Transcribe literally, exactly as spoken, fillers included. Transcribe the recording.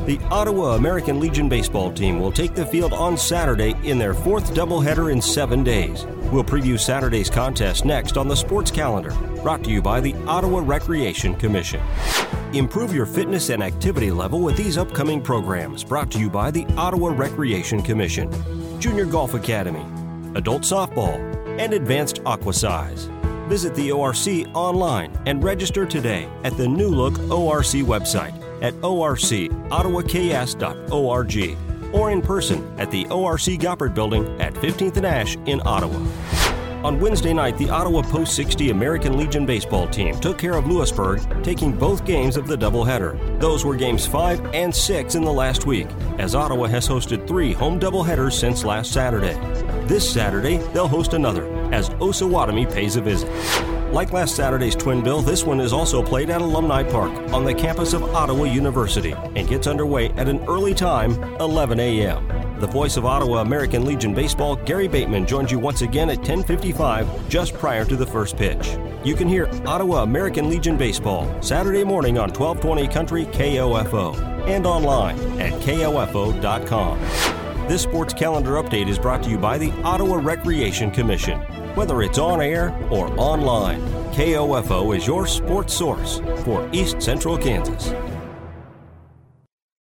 The Ottawa American Legion baseball team will take the field on Saturday in their fourth doubleheader in seven days. We'll preview Saturday's contest next on the Sports Calendar, brought to you by the Ottawa Recreation Commission. Improve your fitness and activity level with these upcoming programs, brought to you by the Ottawa Recreation Commission. Junior Golf Academy, Adult Softball, and Advanced Aquasize. Visit the O R C online and register today at the New Look O R C website at o r c ottawa k s dot org or in person at the O R C Goppert Building at fifteenth and Ash in Ottawa. On Wednesday night, the Ottawa Post sixty American Legion baseball team took care of Lewisburg, taking both games of the doubleheader. Those were games five and six in the last week, as Ottawa has hosted three home doubleheaders since last Saturday. This Saturday, they'll host another, as Osawatomie pays a visit. Like last Saturday's twin bill, this one is also played at Alumni Park on the campus of Ottawa University and gets underway at an early time, eleven a.m. The voice of Ottawa American Legion Baseball, Gary Bateman, joins you once again at ten fifty-five, just prior to the first pitch. You can hear Ottawa American Legion Baseball Saturday morning on twelve twenty Country K O F O and online at k o f o dot com. This sports calendar update is brought to you by the Ottawa Recreation Commission. Whether it's on air or online, K O F O is your sports source for East Central Kansas.